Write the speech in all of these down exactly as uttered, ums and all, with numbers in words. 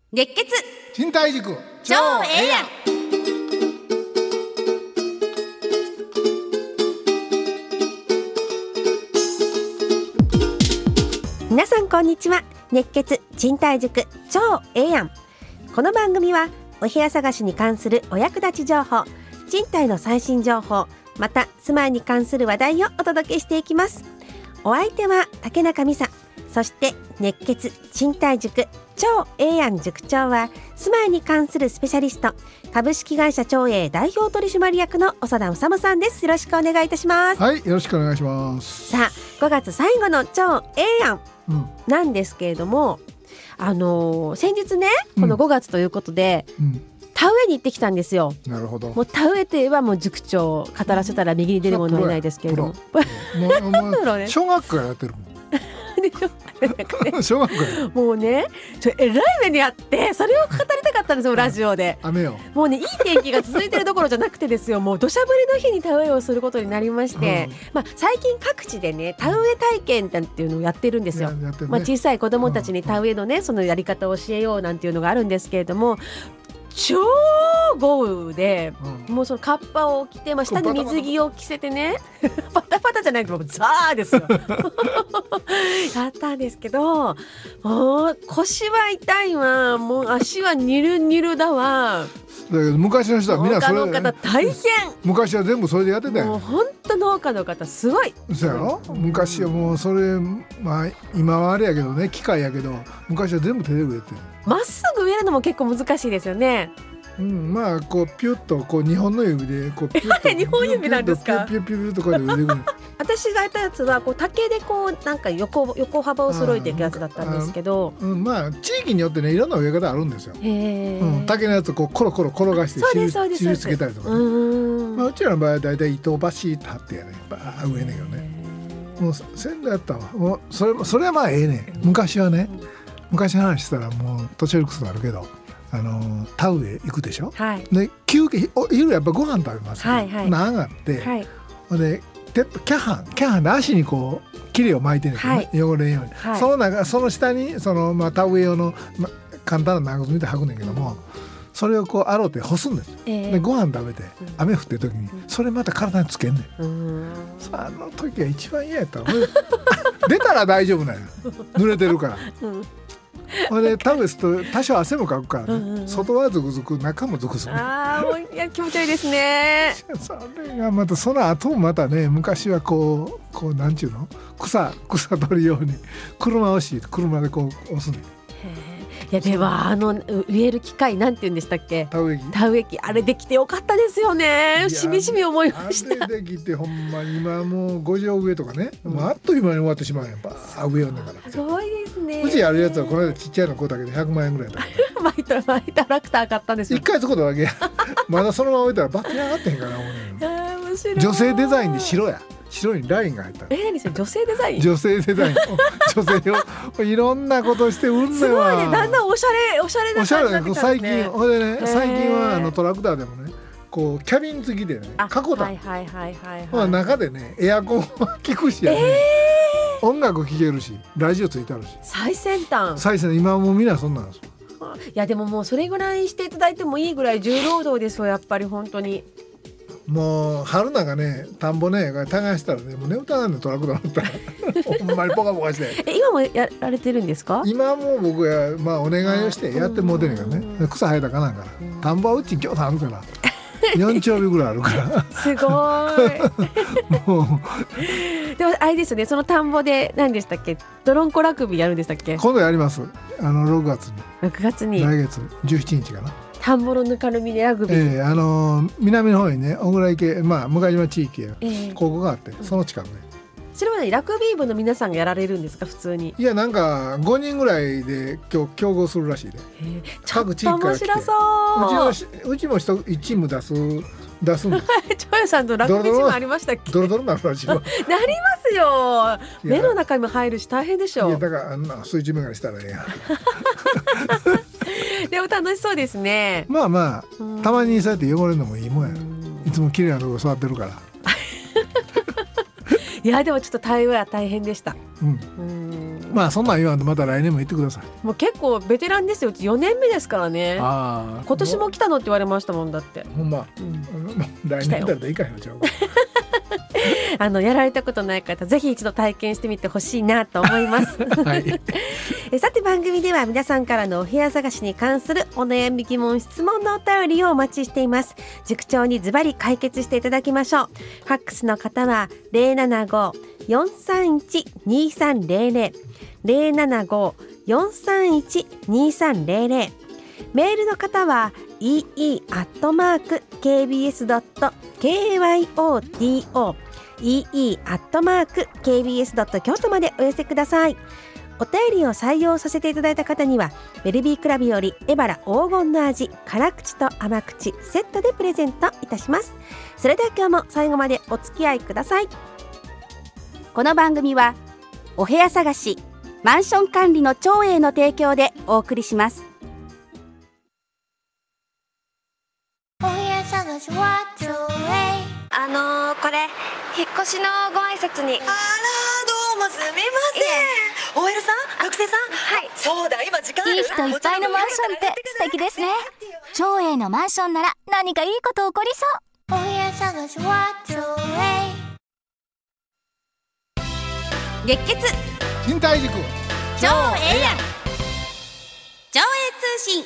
熱血賃貸塾超ええやん。皆さんこんにちは。熱血賃貸塾超ええやん。この番組はお部屋探しに関するお役立ち情報、賃貸の最新情報、また住まいに関する話題をお届けしていきます。お相手は竹中美沙、そして熱血賃貸塾超ええやん塾長は住まいに関するスペシャリスト、株式会社超え代表取締役の長田修さんです。よろしくお願いいたします。 はい、よろしくお願いします。 さあ、ごがつ最後の超ええやんなんですけれども、うん、あのー、先日ね、このごがつということで、うんうん田植えに行ってきたんですよ。 なるほど。 もう田植えといえばもう塾長語らせたら右に出る者はいないですけれども、 ももう小学校やってるもん小学校もうね、ちょえらい目にあってそれを語りたかったんですよラジオで。 雨よ。 もうね、いい天気が続いてるどころじゃなくてですよ、もう土砂降りの日に田植えをすることになりまして、うんまあ、最近各地でね田植え体験っていうのをやってるんですよ、ねまあ、小さい子どもたちに田植えのねそのやり方を教えようなんていうのがあるんですけれども、超豪雨で、うん、もうそのカッパを着て、まあ、下に水着を着せてねパタパタじゃないけどザーですよやったんですけど、もう腰は痛いわ、もう足はニルニルだわ。 だけど昔の人はみんなそれ農家の方大変。 昔は全部それでやってたよ。 もう本当農家の方すごい。 そうやろ。昔はもうそれ、まあ、今はあれやけどね、機械やけど昔は全部手で植えてる。 まっすぐ植えるのも結構難しいですよね。 うん、まあこうピュッとこうにほんの指でこうピュッとにほん指なんですか。 ピュッピュッピュッとこうやって植えてくる私がやったやつはこう竹でこうなんか 横, 横幅を揃えていくやつだったんですけど、 うん、まあ地域によってねいろんな植え方あるんですよ。へ、うん、竹のやつをこうコロコロ転がして印つけたりとかね。う、まあ、うちらの場合はだいたい糸をバシッと張ってやねバー植えねんけどね。もう仙台やったわ。もうそれそれはまあええねん。昔はね、昔の話したらもう年寄りくそなるけど、あの田植え行くでしょ、はい、で休憩昼やっぱご飯食べますよ、はいはい、上がって、はい、でキャハンキャハンで足にこうキレを巻いてるんですよね、はい、汚れんように、はい、その中その下にその、まあ、田植え用の、ま、簡単な長靴みたいに履くねんけども、それをこう洗うて干すんですよ、えー、でご飯食べて雨降ってる時にそれまた体につけんねん、うん、あの時は一番嫌やった出たら大丈夫なんや濡れてるから、うんで食べすと多少汗もかくからね、うんうん、外はズクズク中もズクズク、 あーいや気持ち悪いですねそれがまたその後もまたね、昔はこうこうなんちゅうの草草取るように車押し車でこう押すね。 いやではあの植える機械なんて言うんでしたっけ、 田植え機田植え機、あれできてよかったですよね。しみしみ思いました。 あれできてほんまに今もうご畳植えとかね、うん、もうあっという間に終わってしまうやん。ばー植えよんだからすごいですね。 うちやるやつはこの間ちっちゃいの買うだけでひゃくまんえんぐらいだったマイトマイトラクター買ったんですよ。 一回使っただけやまだそのまま置いたらバッテリー上がってへんから思うねん。女性デザインで白や白にラインが入った。 え、何それ、女性デザイン？ 女性デザイン女性をいろんなことして売んねんわ。 すごいね、だんだんおしゃれおしゃれな感じになってきたんですね。 最近ほんでね、最近はあのトラクターでもねこうキャビン付きでね、カコタン、はいはいはいはい、はい、中でねエアコン効くしやね、えー、音楽聴けるしラジオついてあるし、 最先端最先端。今はもうみんなそんなんです。 いやでももうそれぐらいしていただいてもいいぐらい重労働ですよ、やっぱり本当に。 もう春なんかね、田んぼね耕したらね、もう眠たなんでトラクター乗ったらほんまにポカポカして。 え、今もやられてるんですか？ 今も僕はまあお願いをしてやってもうてるけどね、草生えたかなんかな、田んぼはうちに今日あるからよん丁日ぐらいあるからすごいもうでもあれですよね、その田んぼで何でしたっけ、ドロンコラグビーやるんでしたっけ？ 今度やります。あのろくがつにろくがつに来月じゅうしちにちかな、 田んぼのぬかるみでラグビー、 えー、あのー、南の方にね小倉池、まあ、向島地域へ高校があって、えー、その近くね、 それはねラグビー部の皆さんがやられるんですか、普通に？ いや、なんかごにんぐらいで今日競合するらしいで、 えー、各地域から来て、ちょっと面白そう。 うちはうちもいちチーム出す出すんですチョヨさんとラグビーチームありましたっけ？ ドロドロなるらしいわなりますよ、目の中にも入るし大変でしょ。 いやだからあんな水中眼鏡したらええやでも楽しそうですね。 まあまあたまにそうやって汚れるのもいいもんや。いつも綺麗なとこ座ってるからいやでもちょっと田植えは大変でした。 うん、うんまあそんなん言わんとまた来年も言ってください。 もう結構ベテランですよ。うちよねんめですからね。あ今年も来たのって言われましたもんだって。 ほんま、うん、来年だったらいいかよちゃうあのやられたことない方ぜひ一度体験してみてほしいなと思います、はい、えさて番組では皆さんからのお部屋探しに関するお悩み疑問質問のお便りをお待ちしています。塾長にズバリ解決していただきましょう。ファックスの方は ゼロななご よんさんいち にさんゼロゼロ ゼロななご よんさんいち にさんゼロゼロ、メールの方は イーイー アットマーク ケービーエス ドット ケーワイオーティーオー イーイー アットマーク ケービーエス ドット 京都までお寄せください。お便りを採用させていただいた方にはベルビークラブよりエバラ黄金の味辛口と甘口セットでプレゼントいたします。それでは今日も最後までお付き合いください。この番組はお部屋探しマンション管理の長英の提供でお送りします。 お部屋探しは長英。 あのー、これ引っ越しのご挨拶に。 あらどうもすみません。 オーエル さん学生さん。はい、そうだ今時間ある。 いい人いっぱいのマンションって素敵ですね。長英のマンションなら何かいいこと起こりそう。お部屋探しは長英。 熱血賃貸塾超ええやん超英通信。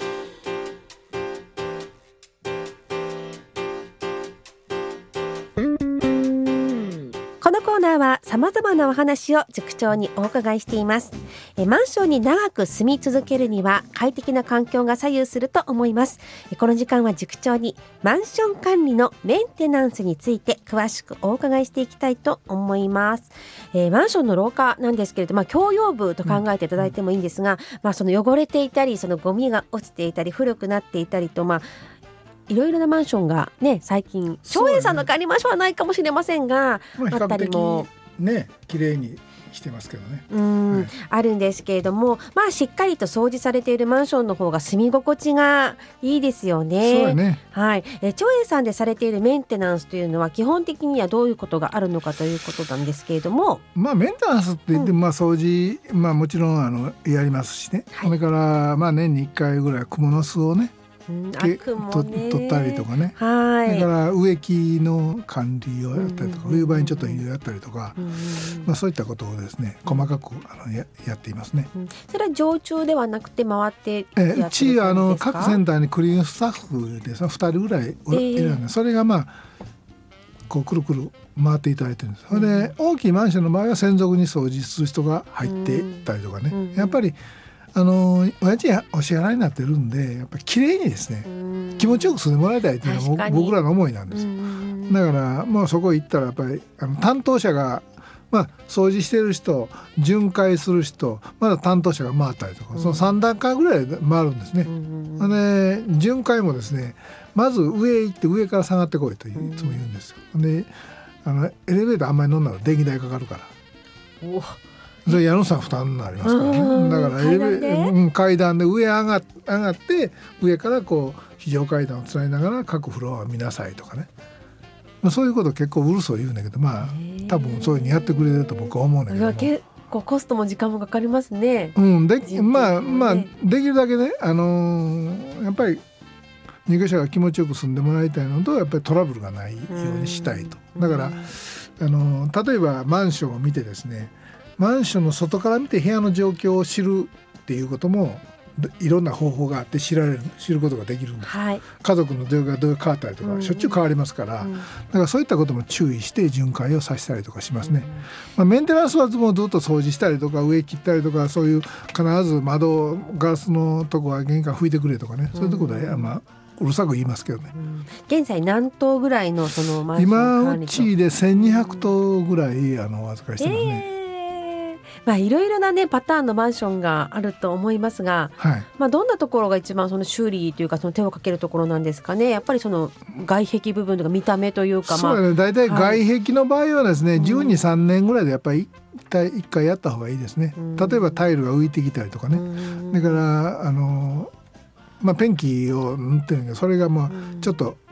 このコーナーは様々なお話を塾長にお伺いしています。えマンションに長く住み続けるには快適な環境が左右すると思います。えこの時間は塾長にマンション管理のメンテナンスについて詳しくお伺いしていきたいと思います。えー、マンションの廊下なんですけれども、まあ、共用部と考えていただいてもいいんですが、うんまあ、その汚れていたりそのゴミが落ちていたり古くなっていたりと、まあいろいろなマンションがね最近長英さんの管理マンションはないかもしれませんが、 まあ、 あったりもね綺麗にしてますけどねうん、はい、あるんですけれども、まあしっかりと掃除されているマンションの方が住み心地がいいですよね。 そうやね、 はい、え長英さんでされているメンテナンスというのは基本的にはどういうことがあるのかということなんですけれども、 まあメンテナンスって言って、うん、まあ掃除、まあ、もちろんあのやりますしね、はい、それからまあ年にいっかいぐらいクモの巣をねうん、 ねと取ったりとかね、 はい、 だから植木の管理をやったりとか、うんうんうん、冬場にちょっとやったりとか、うんうんまあ、そういったことをですね細かくあの や, やっていますね、うん、 それは常駐ではなくて回ってやってるんですか？ えうちあの各センターにクリーンスタッフでふたりぐらいいるので、えー、それがまあこうくるくる回っていただいてるんです、うん、で大きいマンションの場合は専属に掃除する人が入っていったりとかね、うんうん、やっぱりあのお家賃お支払いになってるんでやっぱり綺麗にですね気持ちよく住んでもらいたいというのが僕らの思いなんですよ。だからもうそこ行ったらやっぱりあの担当者が、まあ、掃除してる人巡回する人まだ担当者が回ったりとかそのさん段階ぐらいで回るんですね。で巡回もですねまず上行って上から下がってこいといつも言うんですよ。であのエレベーターあんまり乗んなら電気代かかるからおそれ矢野さん負担になりますからね。だからエレベーター階段で上上が上がって上からこう非常階段をつないながら各フロアを見なさいとかね、まあ、そういうこと結構うるそう言うんだけどまあ多分そういうふうにやってくれると僕は思うんだけども結構コストも時間もかかりますね。 うん、でまあまあできるだけね、あのー、やっぱり入居者が気持ちよく住んでもらいたいのとやっぱりトラブルがないようにしたいと。だから、あのー、例えばマンションを見てですねマンションの外から見て部屋の状況を知るっていうこともいろんな方法があって知られる知ることができるんです、はい、家族の状況がどう変わったりとか、うん、しょっちゅう変わりますから、うん、だからそういったことも注意して巡回をさせたりとかしますね、うんまあ、メンテナンスはもうずっと掃除したりとか上切ったりとかそういう必ず窓ガラスのとこは玄関拭いてくれとかね、うん、そういうところで、まあうるさく言いますけどね、うん、 現在何棟ぐらいのそのマンション管理と今うちでせんにひゃく棟ぐらいあのお預かりしてますね、えーまあ、いろいろな、ね、パターンのマンションがあると思いますが、はいまあ、どんなところが一番その修理というかその手をかけるところなんですかね。やっぱりその外壁部分とか見た目というか、 まあ、そうね、だいたい外壁の場合はですね、はい、じゅうに、さんねんぐらいでやっぱり一回、一回やった方がいいですね。例えばタイルが浮いてきたりとかね、だからあの、まあ、ペンキを塗ってるんでそれがまあちょっと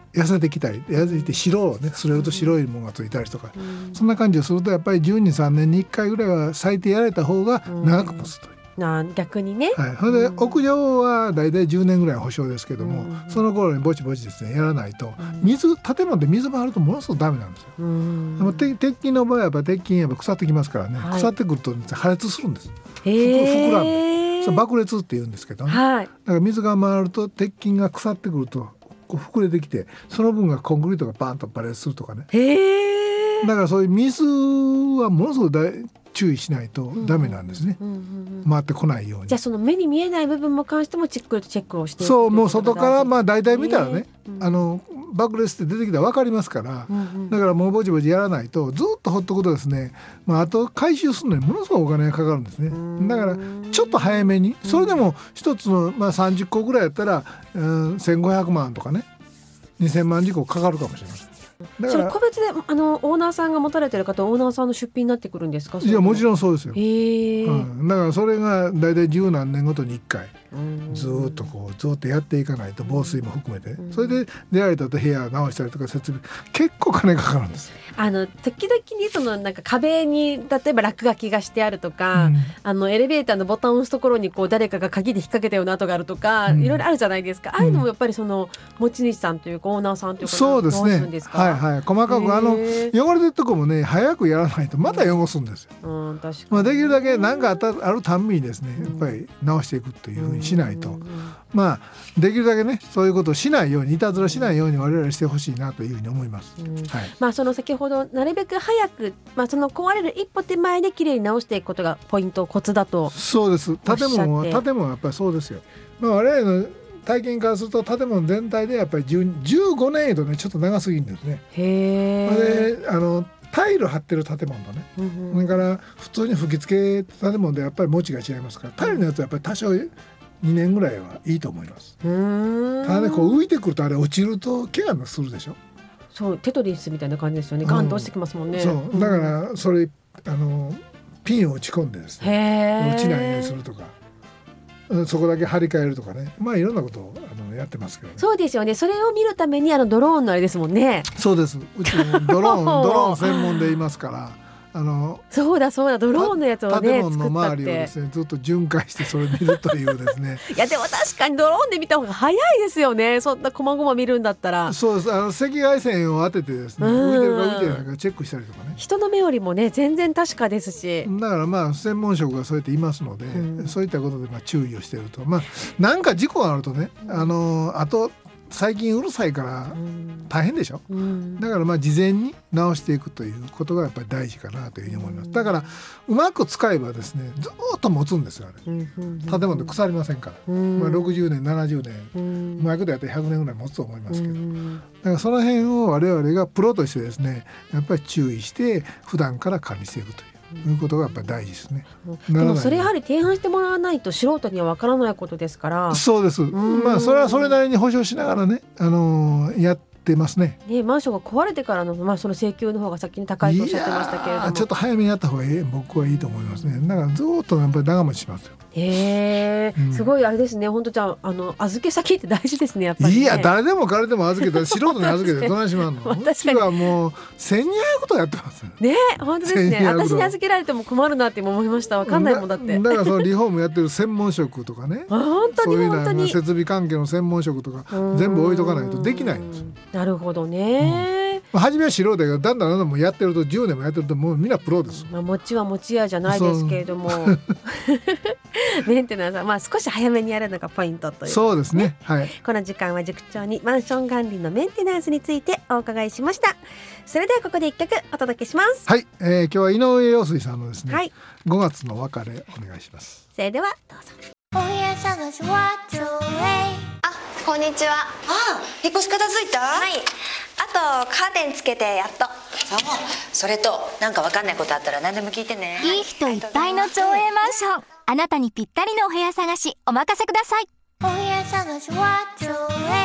痩せてきたり痩せてきて白をねすれると白いものがついたりとか、うん、そんな感じをするとやっぱりじゅうに、さんねんにいっかいぐらいは最低やられた方が長く持つという、 うん、な逆にね、 はい、それで屋上はだいたいじゅうねんぐらい保証ですけども、うん、その頃にぼちぼちですねやらないと、水建物で水回るとものすごくダメなんですよ、うん、でも鉄筋の場合はやっぱ鉄筋やっぱ腐ってきますからね、はい、腐ってくると破裂するんです。膨らんでそれ爆裂って言うんですけどね、はい、だから水が回ると鉄筋が腐ってくるとこう膨れてきてその分がコンクリートがバーンと破裂するとかね。へだからそういう水はものすごく注意しないとダメなんですね、うんうんうんうん、回ってこないように。 じゃあその目に見えない部分も関してもチェックチェックをしていく。 そうもう外からまあ大体見たらね、うん、あの爆裂って出てきたら分かりますから、うんうん、だからもうぼちぼちやらないとずっとほっとくとですね、まあ、あと回収するのにものすごくお金がかかるんですね。だからちょっと早めにそれでも一つの、まあ、さんじゅっこぐらいやったら、うん、せんごひゃくまんとかねにせんまんじこかかるかもしれません。 だからそれ個別であのオーナーさんが持たれてる方オーナーさんの出費になってくるんですか。 いやもちろんそうですよ、へ、うん、だからそれがだいたい十何年ごとにいっかいずっとこうずっとやっていかないと防水も含めて、うん、それで出られたと部屋直したりとか設備結構金かかるんです。 あの時々にそのなんか壁に例えば落書きがしてあるとか、うん、あのエレベーターのボタンを押すところにこう誰かが鍵で引っ掛けたような跡があるとか、うん、いろいろあるじゃないですか。ああいうのもやっぱりその持ち主さんというかオーナーさんというかそうですね、はいはい、細かくあの汚れてるとこもね早くやらないとまた汚すんですよ、うんうん、確かに、まあ、できるだけ何かあったあるたんびにですねやっぱり直していくというふうにしないと、うん、まあできるだけねそういうことをしないようにいたずらしないように我々してほしいなというふうに思います、うんはい、 まあその先ほどなるべく早く、まあ、その壊れる一歩手前できれいに直していくことがポイントコツだと。 そうです。建物は建物はやっぱりそうですよ、まあ、我々の体験からすると建物全体でやっぱりじゅうごねんとねちょっと長すぎるんですね。へであのタイル張ってる建物とね、うんうん、それから普通に吹き付け建物でやっぱり持ちが違いますからタイルのやつはやっぱり多少にねんぐらいはいいと思います。うーんただねこう浮いてくるとあれ落ちると怪我するでしょ。 そうテトリスみたいな感じですよね。ガンと落ちてきますもんね、 うん、そうだからそれあのピンを打ち込んでですね落ちないようにするとかそこだけ張り替えるとかね、まあいろんなことをあのやってますけど、ね、 そうですよね。それを見るためにあのドローンのあれですもんね。 そうです。うちドローンドローン専門でいますからあのそうだそうだドローンのやつをね建物の周りをですねずっと巡回してそれを見るというですねいやでも確かにドローンで見た方が早いですよね。そんな細々見るんだったら。 そうです。あの赤外線を当ててですね浮いてるか浮いてないかチェックしたりとかね。 人の目よりもね全然確かですし、 だからまあ専門職がそうやっていますので、うん、そういったことでまあ注意をしていると、まあなんか事故があるとねあのあと最近うるさいから大変でしょ、うん、だからまあ事前に直していくということがやっぱり大事かなというふうに思います。だからうまく使えばですねずっと持つんですよあれ、うんうんうん、建物で腐りませんから、うんまあ、ろくじゅうねんななじゅうねん、うん、うまくでやってひゃくねんぐらい持つと思いますけど、うん、だからその辺を我々がプロとしてですねやっぱり注意して普段から管理していくといういうことがやっぱり大事ですね。 でもそれやはり提案してもらわないと素人にはわからないことですから。 そうです。まあそれはそれなりに保証しながらね、あのー、やってますね。 ねマンションが壊れてからの、まあ、その請求の方が先に高いとおっしゃってましたけれども、 ちょっと早めにやった方がいい僕はいいと思いますね。だからずっとやっぱり長持ちしますよ。 へー、うん、すごいあれですね。本当じゃあ、あの預け先って大事ですねやっぱり、ね、 いや誰でも彼でも預けたら素人に預けてどないしまんのうちはもうせんにひゃくことやってますね。本当ですね。私に預けられても困るなって思いました。わかんないもんだって。 だからそのリフォームやってる専門職とかね本当にそういう本当に設備関係の専門職とか全部置いとかないとできないんです。 なるほどね、 うん、初めは素人だけどだんだんだんだんもうやってるとじゅうねんもやってるともうみんなプロです。 まあ持ちは持ちやじゃないですけれどもメンテナンスはまあ少し早めにやるのがポイントという、ね、 そうですね、はい、 この時間は塾長にマンション管理のメンテナンスについてお伺いしました。それではここで一曲お届けします。 はい、えー、今日は井上陽水さんのですね、はい、ごがつの別れお願いします。 それではどうぞ。 お部屋探しはちょうえい。あ、こんにちは。 ああ、引っ越し片付いた？ はい。あとカーテンつけてやっと。 そう。それとなんかわかんないことあったら何でも聞いてね。 いい人いっぱいの町営マンション。あなたにぴったりのお部屋探しお任せください。 お部屋探しはちょう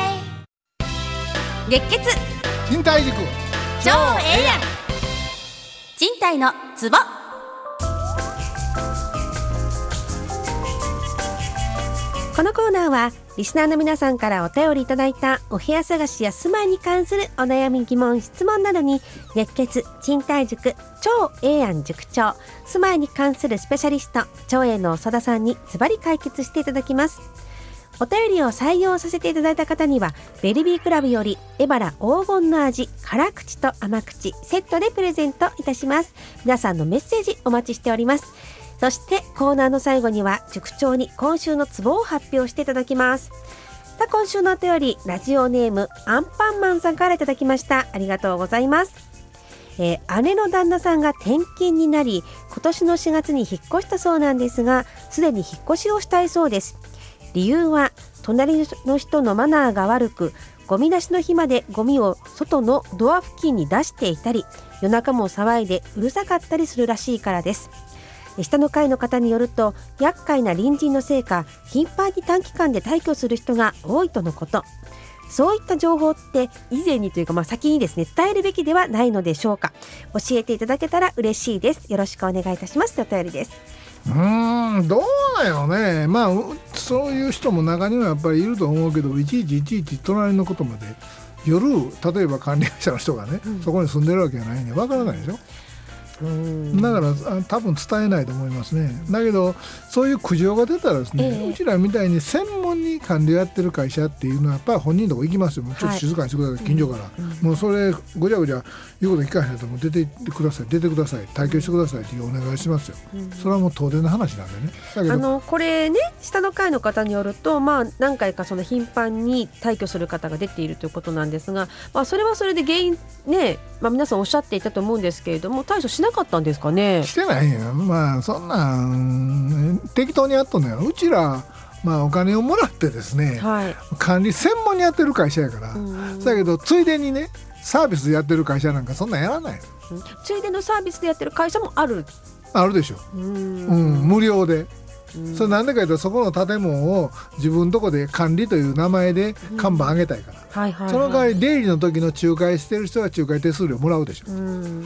えい。月血賃貸塾超ええやん。賃貸のツボ。 このコーナーはリスナーの皆さんからお便りいただいたお部屋探しや住まいに関するお悩み疑問質問などに熱血賃貸塾超永安塾長住まいに関するスペシャリスト超永の長田さんにズバリ解決していただきます。お便りを採用させていただいた方にはベルビークラブよりエバラ黄金の味辛口と甘口セットでプレゼントいたします。皆さんのメッセージお待ちしております。そしてコーナーの最後には塾長に今週のツボを発表していただきます。さあ今週のお便りラジオネームアンパンマンさんからいただきました。ありがとうございます。えー、姉の旦那さんが転勤になり今年のしがつに引っ越したそうなんですがすでに引っ越しをしたいそうです。理由は隣の人のマナーが悪くゴミ出しの日までゴミを外のドア付近に出していたり夜中も騒いでうるさかったりするらしいからです。下の階の方によると厄介な隣人のせいか頻繁に短期間で退去する人が多いとのこと。そういった情報って以前にというか、まあ、先にですね伝えるべきではないのでしょうか。教えていただけたら嬉しいです。よろしくお願いいたしますとお便りです。 うーんどうだよね。まあそういう人も中にはやっぱりいると思うけどいちいちいちいち隣のことまで夜例えば管理会社の人がね、うん、そこに住んでるわけじゃないんでわからないでしょ。うんだから多分伝えないと思いますね。だけどそういう苦情が出たらですね、えー、うちらみたいに専門に管理をやってる会社っていうのはやっぱり本人のとこ行きますよ。もうちょっと静かにしてください、はい、近所から、うん、もうそれごちゃごちゃ言うこと聞かへんともう出て行ってください出てください退去してくださいっていうお願いしますよ、うん、それはもう当然の話なんでね。だけどあのこれね下の階の方によると、まあ、何回かその頻繁に退去する方が出ているということなんですが、まあ、それはそれで原因ね、まあ、皆さんおっしゃっていたと思うんですけれども対処しなかったんですかね。 してないよ。まあそんなん適当にやっとんのよ。うちらまあお金をもらってですね、はい、管理専門にやってる会社やから、うん、だけどついでにねサービスでやってる会社なんかそんなんやらない、 うん、ついでのサービスでやってる会社もあるあるでしょ。うん、うん、無料でそれなんでかというとそこの建物を自分のとこで管理という名前で看板上げたいから、うんはいはいはい、その代わり出入りの時の仲介してる人は仲介手数料もらうでしょ。うん、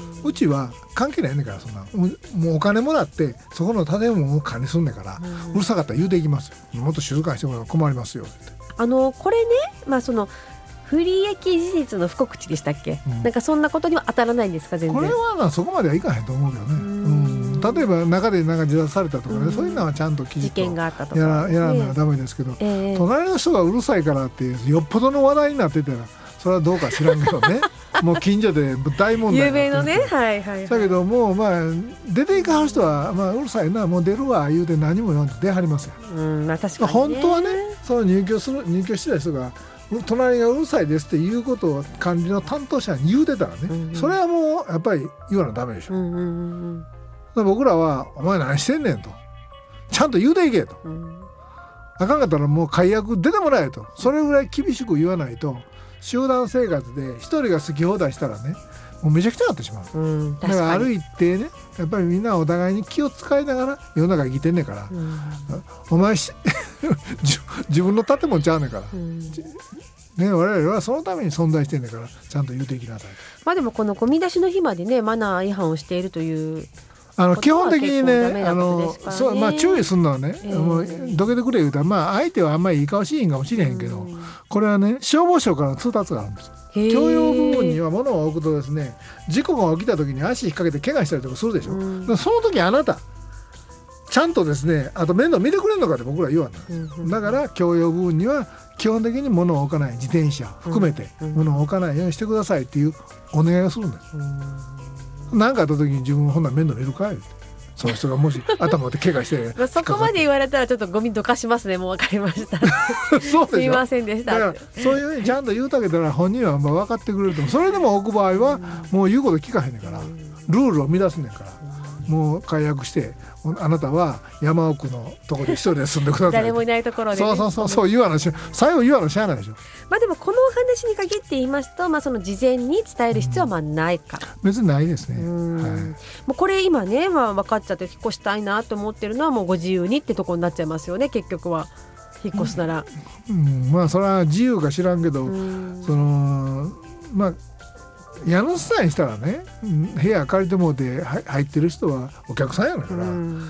うちは関係ないねんからそんなもうお金もらってそこの建物を管理すんねんから、うん、うるさかったら言うていきますよ。もっと静かにしてもらうと困りますよって。 あのこれね、まあ、その不利益事実の不告知でしたっけ、うん、なんかそんなことには当たらないんですか。全然これはなそこまではいかへんと思うけどね。うん例えば中でなんか自殺されたとかね、うん、そういうのはちゃんときちっとやらないとダメですけど、えー、隣の人がうるさいからってよっぽどの話題になってたらそれはどうか知らんけどねもう近所で大問題になってる有名のね、はいはいはい、だけどもうまあ出ていかはる人は、まあ、うるさいなもう出るわ言うて何も言わんと出はりますよ、 うんまあ確かにね、 本当はねその入居する入居してた人が隣がうるさいですっていうことを管理の担当者に言うてたらね、うんうん、それはもうやっぱり言わなダメでしょ、うんうんうん僕らはお前何してんねんとちゃんと言うていけと、うん、あかんかったらもう解約出てもらえとそれぐらい厳しく言わないと集団生活で一人が好き放題したらねもうめちゃくちゃになってしまう、うん、だからある一定ねやっぱりみんなお互いに気を使いながら世の中生きてんねんから、うん、お前し自分の建物ちゃうねんから、うんね、我々はそのために存在してんねんからちゃんと言うていきなさい。 まあでもこのゴミ出しの日までねマナー違反をしているというあの基本的にねあのそう、まあ、注意するのはね、えー、もうどけてくれ言うたら、まあ、相手はあんまりいい顔しいんかもしれへんけど、うん、これはね消防署からの通達があるんです。共用部分には物を置くとですね事故が起きた時に足引っ掛けて怪我したりとかするでしょ、うん、だからその時あなたちゃんとですねあと面倒見てくれるのかって僕らは言わない、うんうん、だから共用部分には基本的に物を置かない自転車含めて物を置かないようにしてくださいっていうお願いをするんです、うん、何かあった時に自分ほんなら面倒見るかいってその人がもし頭を怪我してそこまで言われたらちょっとゴミどかしますね。もう分かりましたそうでしょすいませんでした。 だからそういうふうにちゃんと言うたけたら本人はまあ分かってくれるとそれでも置く場合はもう言うこと聞かへんねんからルールを乱すねんからもう解約してあなたは山奥のところで一人で住んでください誰もいないところで、ね、 そうそうそうそう言わなし最後言わなしゃあないでしょ。 まあでもこのお話に限って言いますと、まあ、その事前に伝える必要はまあないか、 うん、別にないですね。うん、 はい、もうこれ今ね、まあ、分かっちゃって引っ越したいなと思ってるのはもうご自由にってところになっちゃいますよね結局は引っ越すなら、 うんうん、まあそれは自由か知らんけど、うん、そのまあ家主さんにしたらね部屋借りてもうて入ってる人はお客さんやから、うん、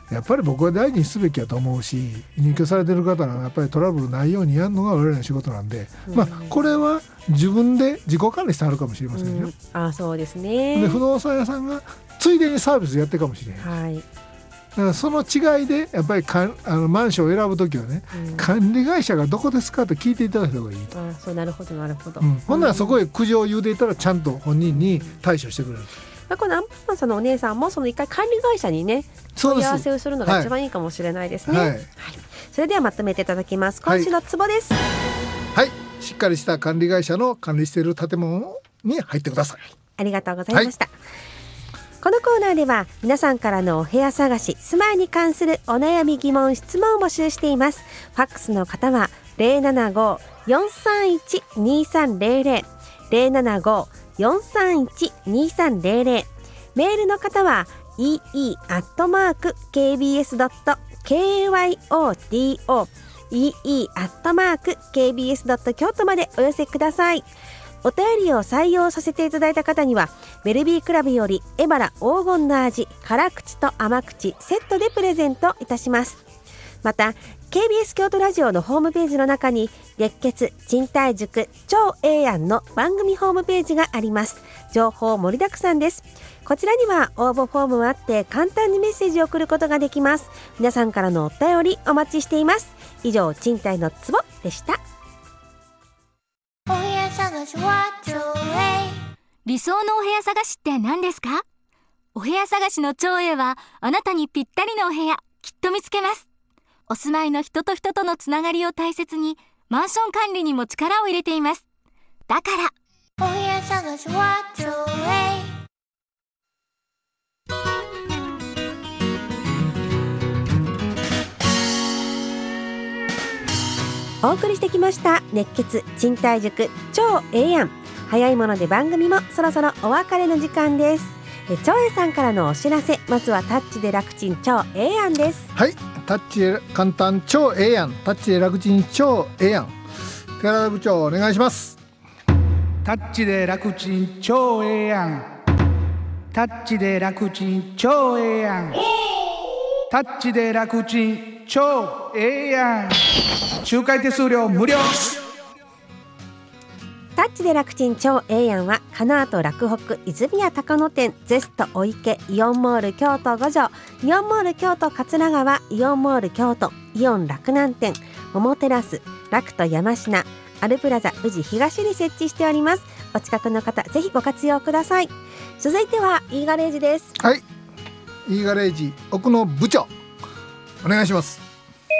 やっぱり僕は大事にすべきやと思うし、入居されてる方はやっぱりトラブルないようにやるのが我々の仕事なんで、うん、まあこれは自分で自己管理してあるかもしれませんよ、うん、 あそうですね。 で不動産屋さんがついでにサービスやってるかもしれない、はい、だからその違いでやっぱりかあのマンションを選ぶときはね、うん、管理会社がどこですかと聞いていただいた方がいいと。 あそうなるほどなるほど、 うん、ほんならそこへ苦情を言うていたらちゃんと本人に対処してくれる、 まあ、このアンパンマンさんのお姉さんもその一回管理会社にね問い合わせをするのが一番いいかもしれないですね、はいはい、それではまとめていただきます。今週のツボです。 はい、はい、しっかりした管理会社の管理している建物に入ってください。 ありがとうございました、はい、このコーナーでは皆さんからのお部屋探し住まいに関するお悩み疑問質問を募集しています。ファックスの方は ゼロななご よんさんいち にさんゼロゼロ ゼロななご よんさんいち にさんゼロゼロ、 メールの方は イーイー アットマーク ケービーエス ドット ケーワイオーティーオー イーイー アットマーク ケービーエス ドット 京都までお寄せください。お便りを採用させていただいた方にはベルビークラブよりエバラ黄金の味辛口と甘口セットでプレゼントいたします。また ケービーエス 京都ラジオのホームページの中に熱血賃貸塾超ええやんの番組ホームページがあります。情報盛りだくさんです。こちらには応募フォームもあって簡単にメッセージを送ることができます。皆さんからのお便りお待ちしています。以上賃貸のツボでした。 お部屋探しはちょうえい。 理想のお部屋探しって何ですか？お部屋探しの超えいはあなたにぴったりのお部屋きっと見つけます。お住まいの人と人とのつながりを大切にマンション管理にも力を入れています。だからお部屋探しはちょうえい。 お送りしてきました熱血賃貸塾超ええやん。早いもので番組もそろそろお別れの時間です。え超えさんからのお知らせ、まずはタッチで楽ちん超ええやんです。 はい、タッチで簡単超ええやん、タッチで楽ちん超ええやん。寺田部長お願いします。 タッチで楽ちん超ええやん、タッチで楽ちん超ええやん、タッチで楽ちん超ええやん。仲介手数料無料。 タッチで楽ちん超ええやんはカナート洛北泉谷高野店ゼストお池イオンモール京都五条イオンモール京都桂川イオンモール京都イオン洛南店桃テラスラクト山科アルプラザ宇治東に設置しております。お近くの方ぜひご活用ください。続いては E ガレージです。 はい、 E ガレージ奥野部長お願いします。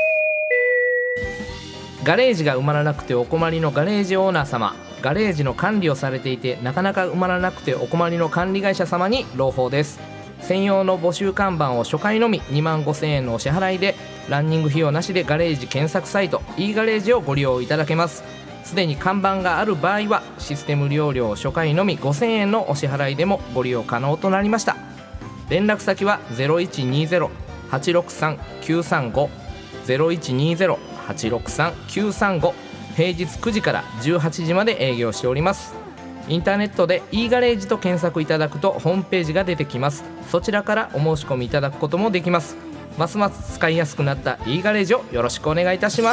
ガレージが埋まらなくてお困りのガレージオーナー様、ガレージの管理をされていてなかなか埋まらなくてお困りの管理会社様に朗報です。専用の募集看板を初回のみにまんごせんえんのお支払いでランニング費用なしでガレージ検索サイト E ガレージをご利用いただけます。すでに看板がある場合はシステム利用料初回のみごせんえんのお支払いでもご利用可能となりました。連絡先は ゼロいちにゼロ はちろくさん きゅうさんご ゼロいちにゼロ はちろくさん きゅうさんご、平日くじからじゅうはちじまで営業しております。インターネットで E ガレージと検索いただくとホームページが出てきます。そちらからお申し込みいただくこともできます。ますます使いやすくなった E ガレージをよろしくお願いいたします。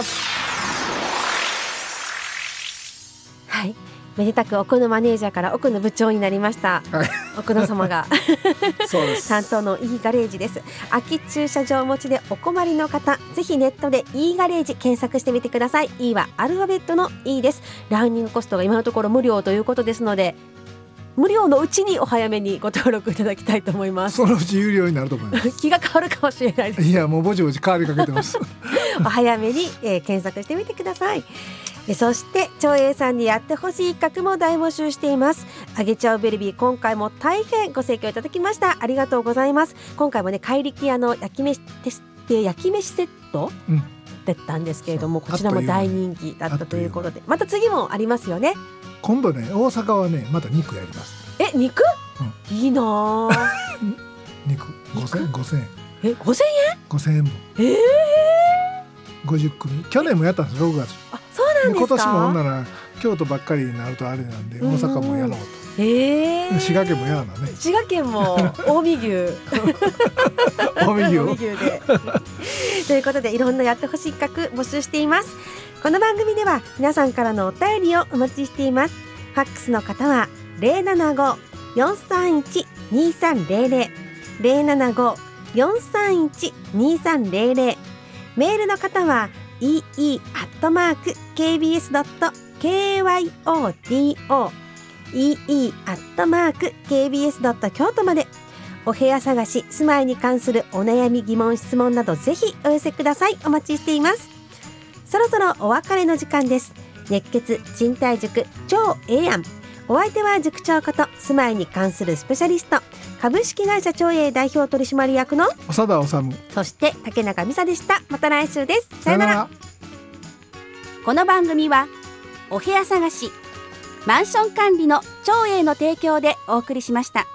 はい、めでたく奥野マネージャーから奥野部長になりました、はい、奥野様がそうです担当の E ガレージです。空き駐車場持ちでお困りの方ぜひネットで E ガレージ検索してみてください。 E はアルファベットの E です。ランニングコストが今のところ無料ということですので無料のうちにお早めにご登録いただきたいと思います。 そのうち有料になると思います気が変わるかもしれないです。 いやもうぼちぼち変わりかけてますお早めに、えー、検索してみてください。そして長英さんにやってほしい企画も大募集しています。あげちゃうベルビー今回も大変ご盛況いただきました。ありがとうございます。今回もね怪力屋の焼き飯テスト焼き飯セット、うん、だったんですけれどもこちらも大人気だったということでまた次もありますよね。 今度ね大阪はねまた肉やります。 え肉、うん、いいな肉ごせんえんごせんえんえごせんえんごせんえんぶんえー、 ごじゅっくみ去年もやったんですろくがつ。 あそうなんですか。 今年もほんなら京都ばっかりになるとあれなんで、大阪もやろうと。 えー、 滋賀県もやらなね。 滋賀県も近江牛近江牛近江牛でということで、いろんなやってほしい企画募集しています。この番組では皆さんからのお便りをお待ちしています。ファックスの方は ゼロななご よんさんいち にさんゼロゼロ ゼロななご よんさんいち にさんゼロゼロ、メールの方は イーイー アットマーク ケービーエス ドット ケーワイオーティーオー イーイー アットマーク ケービーエス ドット 京都まで。お部屋探し、住まいに関するお悩み、疑問、質問などぜひお寄せください。お待ちしています。そろそろお別れの時間です。熱血賃貸塾超ええやん。お相手は塾長こと住まいに関するスペシャリスト、株式会社超え代表取締役の長田治、 そして竹中美沙でした。また来週です。さよなら。この番組はお部屋探し、マンション管理の超えの提供でお送りしました。